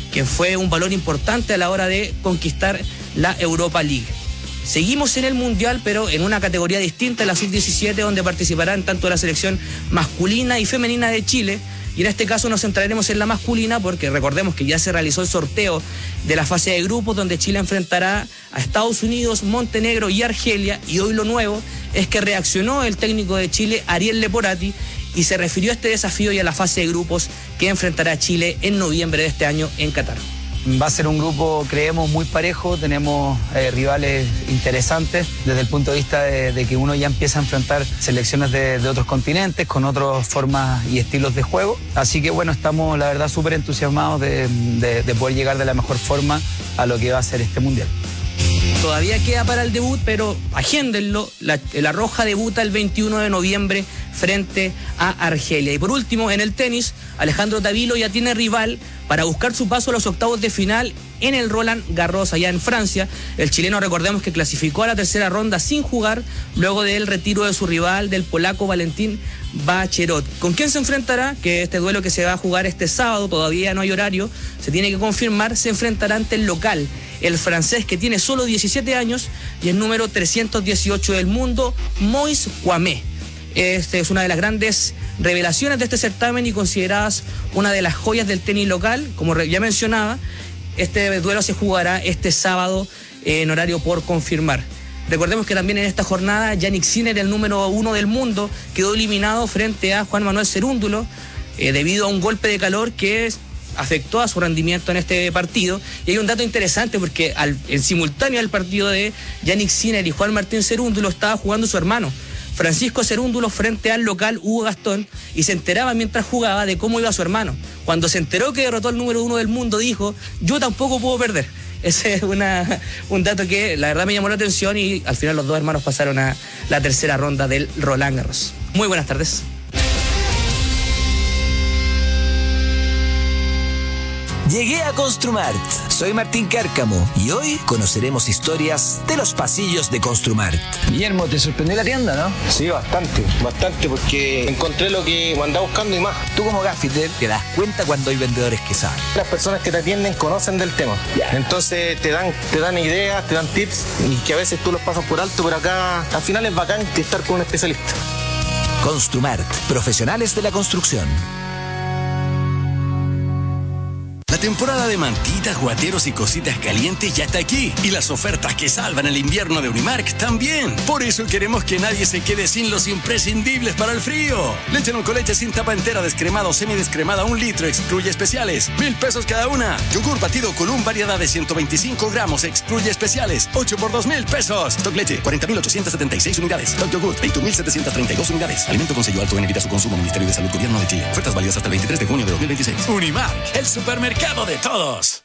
quien fue un valor importante a la hora de conquistar la Europa League. Seguimos en el Mundial, pero en una categoría distinta, la Sub-17, donde participarán tanto la selección masculina y femenina de Chile. Y en este caso nos centraremos en la masculina porque recordemos que ya se realizó el sorteo de la fase de grupos donde Chile enfrentará a Estados Unidos, Montenegro y Argelia. Y hoy lo nuevo es que reaccionó el técnico de Chile, Ariel Leporati, y se refirió a este desafío y a la fase de grupos que enfrentará Chile en noviembre de este año en Qatar. Va a ser un grupo, creemos, muy parejo, tenemos rivales interesantes desde el punto de vista de que uno ya empieza a enfrentar selecciones de otros continentes con otras formas y estilos de juego. Así que bueno, estamos la verdad súper entusiasmados de poder llegar de la mejor forma a lo que va a ser este Mundial. Todavía queda para el debut, pero agéndenlo, la Roja debuta el 21 de noviembre frente a Argelia. Y por último, en el tenis, Alejandro Tavilo ya tiene rival para buscar su paso a los octavos de final en el Roland Garros allá en Francia. El chileno, recordemos que clasificó a la tercera ronda sin jugar luego del retiro de su rival, del polaco Valentín Baccherot. ¿Con quién se enfrentará? Que este duelo que se va a jugar este sábado, todavía no hay horario, se tiene que confirmar, se enfrentará ante el local, el francés que tiene solo 17 años y es número 318 del mundo, Moïse Kouamé. Este es una de las grandes revelaciones de este certamen y consideradas una de las joyas del tenis local. Como ya mencionaba, este duelo se jugará este sábado en horario por confirmar. Recordemos que también en esta jornada Yannick Sinner, el número 1 del mundo, quedó eliminado frente a Juan Manuel Cerúndulo debido a un golpe de calor que afectó a su rendimiento en este partido. Y hay un dato interesante porque en simultáneo al partido de Yannick Sinner y Juan Martín Cerúndulo estaba jugando su hermano Francisco Cerúndulo frente al local Hugo Gastón, y se enteraba mientras jugaba de cómo iba su hermano. Cuando se enteró que derrotó al número 1 del mundo, dijo: yo tampoco puedo perder. Ese es un dato que la verdad me llamó la atención, y al final los dos hermanos pasaron a la tercera ronda del Roland Garros. Muy buenas tardes. Llegué a Construmart. Soy Martín Cárcamo y hoy conoceremos historias de los pasillos de Construmart. Guillermo, ¿te sorprendió la tienda, no? Sí, bastante, porque encontré lo que andaba buscando y más. Tú como gaffiter te das cuenta cuando hay vendedores que saben. Las personas que te atienden conocen del tema. Yeah. Entonces te dan ideas, te dan tips y que a veces tú los pasas por alto, pero acá al final es bacán estar con un especialista. Construmart, profesionales de la construcción. La temporada de mantitas, guateros y cositas calientes ya está aquí. Y las ofertas que salvan el invierno de Unimark también. Por eso queremos que nadie se quede sin los imprescindibles para el frío. Leche no coleche sin tapa entera, descremada o semidescremada, 1 litro, excluye especiales, 1,000 pesos cada una. Yogur batido Column, variedad de 125 gramos, excluye especiales, 8 por 2,000 pesos. Stock leche, 40,876 unidades. Stock yogur, 21,732 unidades. Alimento con sello alto en evita su consumo. Ministerio de Salud, Gobierno de Chile. Ofertas válidas hasta el 23 de junio de 2026. Unimark, el supermercado de todos.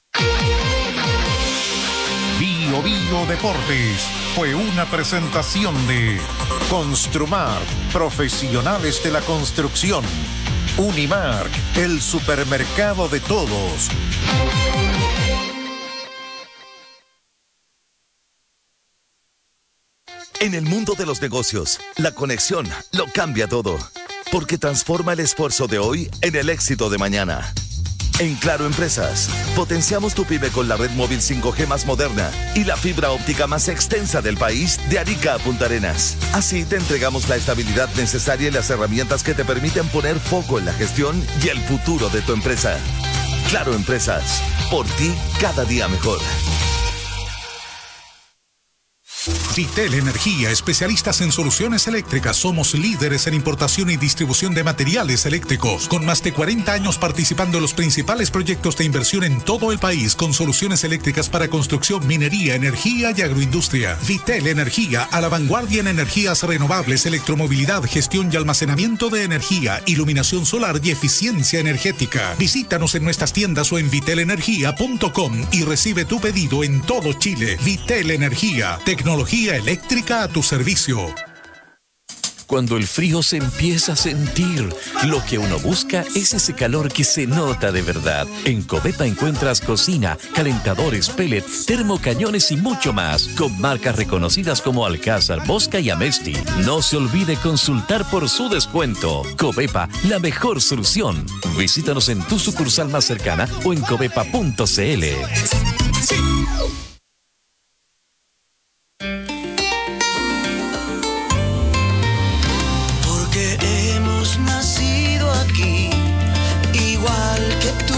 Bio Bio Deportes fue una presentación de Construmart, profesionales de la construcción. Unimark, el supermercado de todos. En el mundo de los negocios, la conexión lo cambia todo, porque transforma el esfuerzo de hoy en el éxito de mañana. En Claro Empresas, potenciamos tu pyme con la red móvil 5G más moderna y la fibra óptica más extensa del país, de Arica a Punta Arenas. Así te entregamos la estabilidad necesaria y las herramientas que te permiten poner foco en la gestión y el futuro de tu empresa. Claro Empresas, por ti cada día mejor. Vitel Energía, especialistas en soluciones eléctricas. Somos líderes en importación y distribución de materiales eléctricos, con más de 40 años participando en los principales proyectos de inversión en todo el país, con soluciones eléctricas para construcción, minería, energía y agroindustria. Vitel Energía, a la vanguardia en energías renovables, electromovilidad, gestión y almacenamiento de energía, iluminación solar y eficiencia energética. Visítanos en nuestras tiendas o en vitelenergia.com y recibe tu pedido en todo Chile. Vitel Energía, tecnología eléctrica a tu servicio. cuando el frío se empieza a sentir. Lo que uno busca es ese calor que se nota de verdad. En Covepa encuentras cocina, calentadores, pellet, termocañones y mucho más, con marcas reconocidas como Alcázar, Bosca y Amesti. No se olvide consultar por su descuento. Covepa, la mejor solución. Visítanos en tu sucursal más cercana o en covepa.cl. Porque hemos nacido aquí, igual que tú.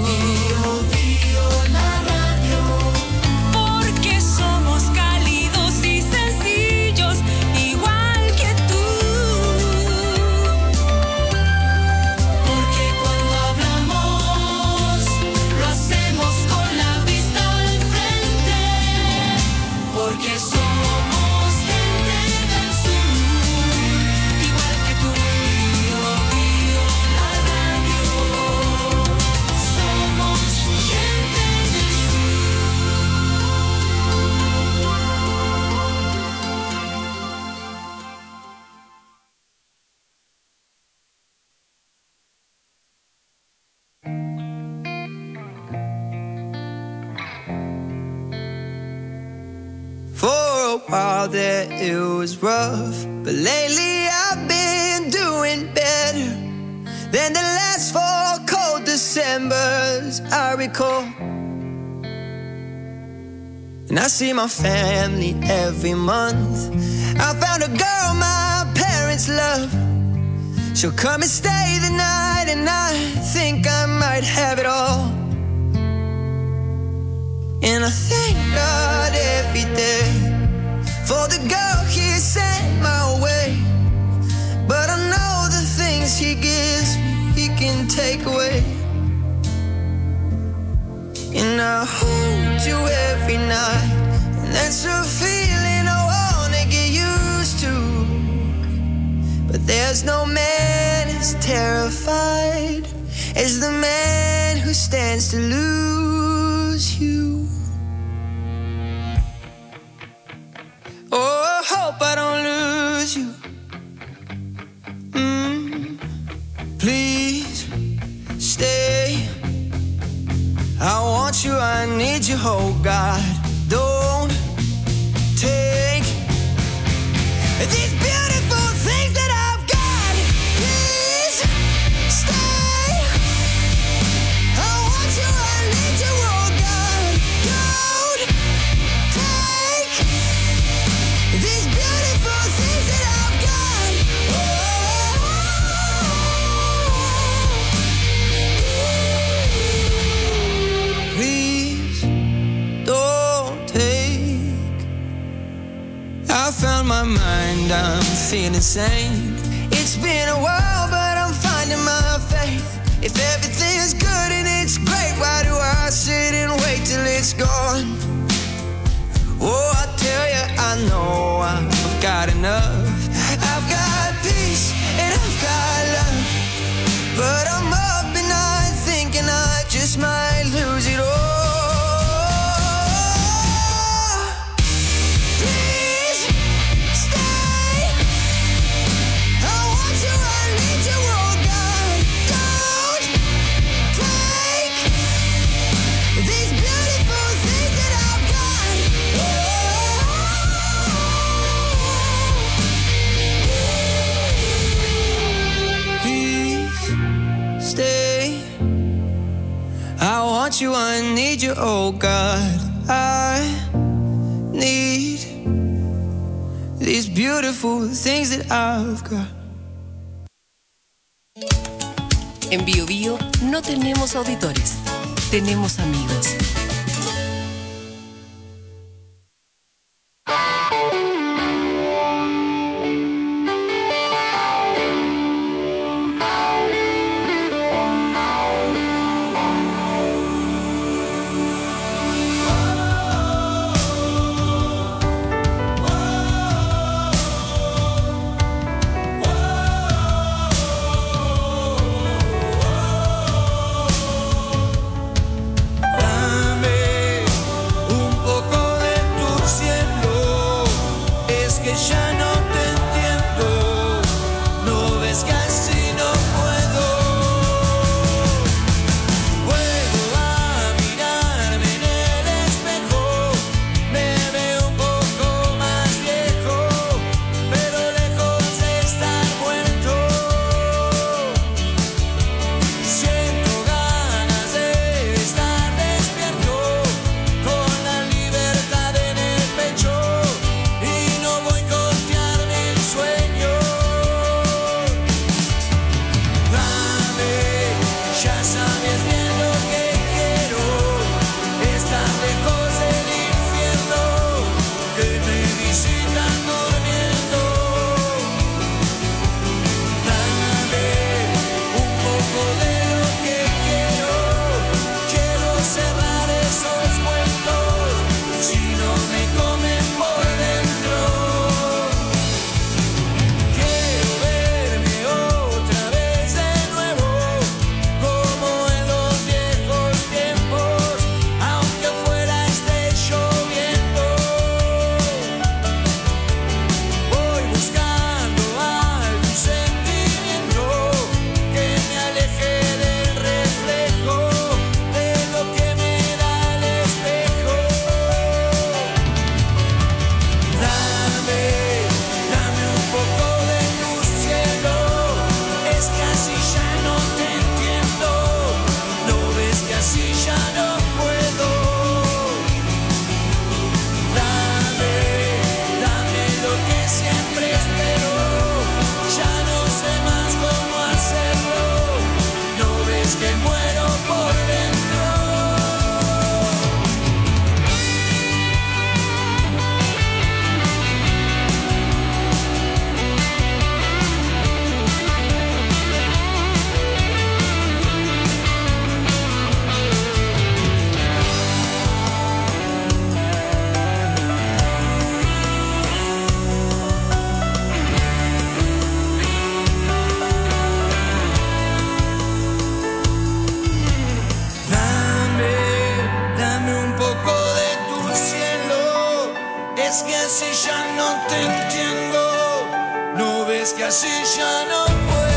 La radio. Porque somos cálidos y sencillos, igual que tú. Porque cuando hablamos, lo hacemos con la vista al frente. Porque somos gente del sur, igual que tú. La radio. Somos gente del For a while there it was rough, but lately I've been doing better than the last 4 cold Decembers I recall. And I see my family every month. I found a girl my parents love. She'll come and stay the night, and I think I might have it all. And I thank God every day for the girl He sent my way. But I know the things He gives me, He can take away. And I hold you every night, and that's a feeling I wanna get used to. But there's no man as terrified as the man who stands to lose you. Oh, I hope I don't lose you. Please stay. I want you, I need you, oh God. Don't take these beautiful things that I've got. Please stay. I want you, I need you, oh God. Don't take these beautiful things that I've got. Please don't take. I found my mind, I'm feeling sane. It's been a while, but I'm finding my faith. If everything's good and it's great, why do I sit and wait till it's gone? Oh, I tell you, I know I've got enough. I've got peace and I've got love. But I'm up and I'm thinking I just might lose it all. Please stay. I want you, I need you, oh God. Don't take these beautiful things that I've got. Please stay. I want you, I need you, oh God. I need these beautiful things that I've got. En Bio Bio no tenemos auditores, tenemos amigos. I te entiendo, no ves que así ya no puedo.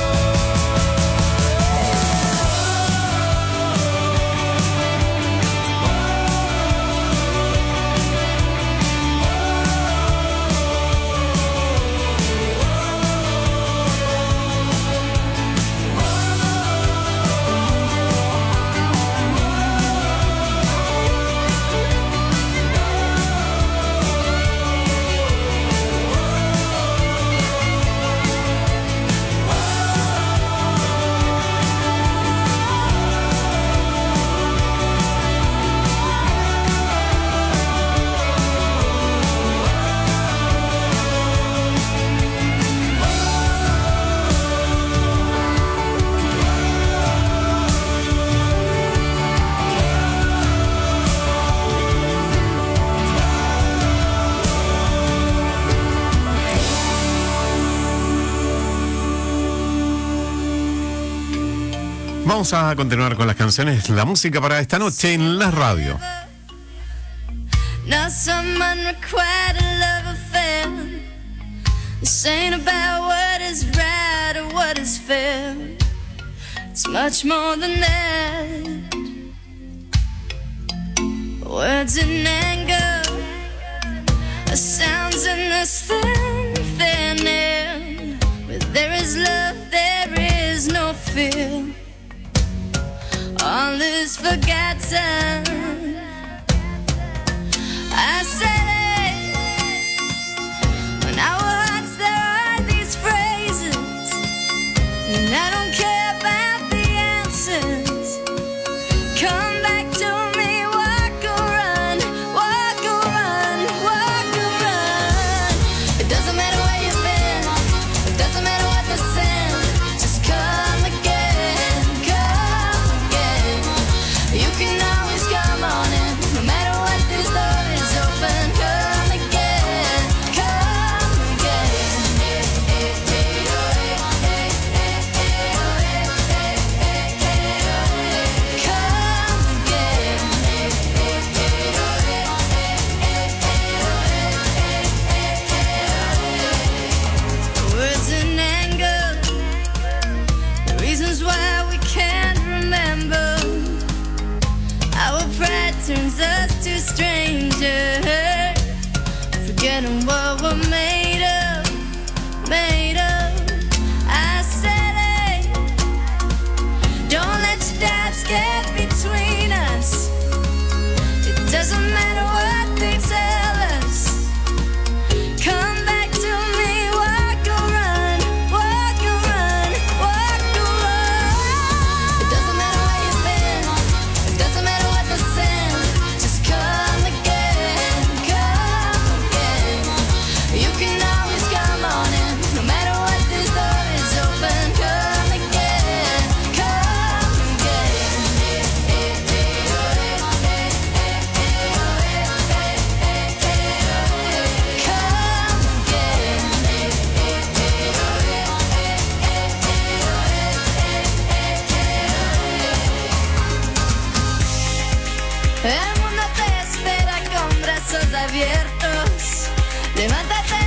Vamos a continuar con las canciones, la música para esta noche en la radio. Not some unrequited love affair. This ain't about what is right or what is fair. It's much more than that. Words in anger, sounds in this thin air. Where there is love, there is no fear. All is forgotten. I said it. When our hearts there are these phrases, and I don't care about the answers. Come back to me, walk or run, walk or run, walk or run. It doesn't matter where you've been, it doesn't matter what the sin. Just come again, come again. You can always come on in, no matter what this door is open. Come again, come again. Words in anger, the reasons why we can't remember. Our pride turns us to strangers, forgetting what we're made of, made of. I said it. Don't let your doubts get between us. It doesn't matter what they tell us. Come back to me, walk or run, walk or run, walk or run. It doesn't matter where you've been, it doesn't matter what the sin. Just come again, come again. You can always come on in, no matter what this door is open. Come again, come again. El mundo te espera con brazos abiertos. Levántate